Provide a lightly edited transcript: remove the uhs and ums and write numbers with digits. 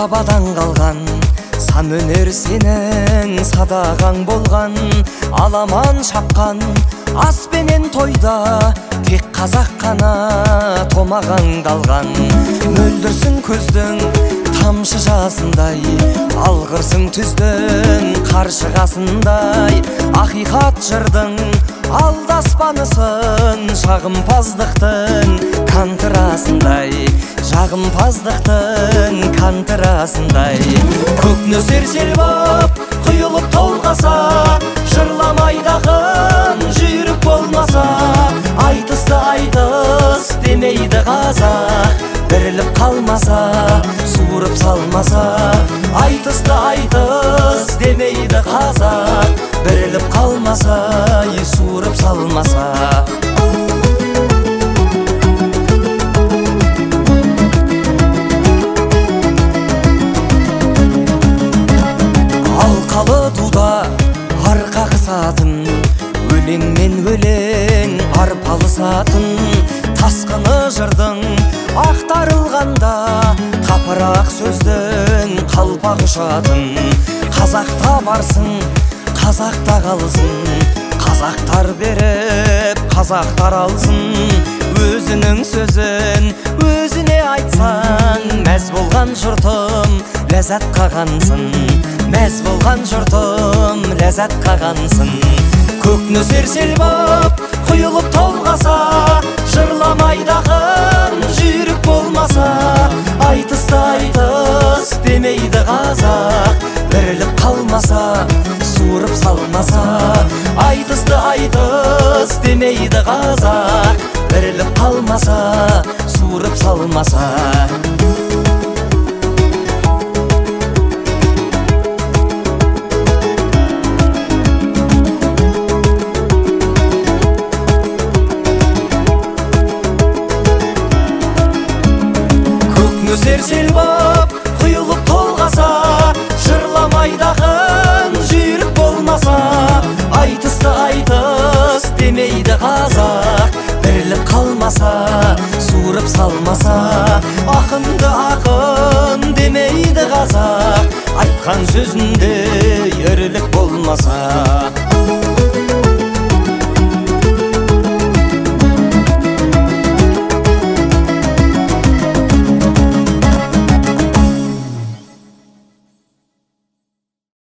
бабадан қалған сан өнер сенің садағаң болған. Аламан шапқан аспенен тойда тек қазақ қана томағаң қалған. Мөлдірсің көздің тамшы жасындай, алғырсың түздің қаршығасындай. Ақиқат жырдың алдаспанысың, жағымпаздықтың кантырасындай, жағымпаздықтың кантырасындай. Көк нөсер сел боп құйылып толғаса, жырламайдағын жүйрік болмаса. Айтысты айтыс демейді қазақ, біріліп қалмаса, суырып салмаса. Айтысты айтыс демейді қазақ, біріліп қалмаса, суырып салмаса. Алқалы дуда арқа қысатын, өлеңмен өлең арпалысатын. Тасқыны жырдың ақтарылғанда, қапырақ сөздің қалпақ ұшатын. Қазақта барсың, қазақта қалсын, қазақтар беріп қазақтар алсын. Өзінің сөзін өзіне айтсаң, мәз болған жұртым ләззат қағансың, мәз болған жұртым ләззат қағансың. Көк нөсер сел боп құйылып толғаса, жырламайдағын жүйрік болмаса. Айтысты айтыс демейді қазақ, біріліп қалмаса, суырып салмаса. Айтысты айтыс демейді қазақ, біріліп қалмаса, суырып салмаса. Нөсер сел боп құйылып толғаса, жырламайдағын жүйрік болмаса. Айтысты айтыс демейді қазақ, біріліп қалмаса, суырып салмаса. Ақынды ақын демейді қазақ, айтқан сөзінде ерлік болмаса.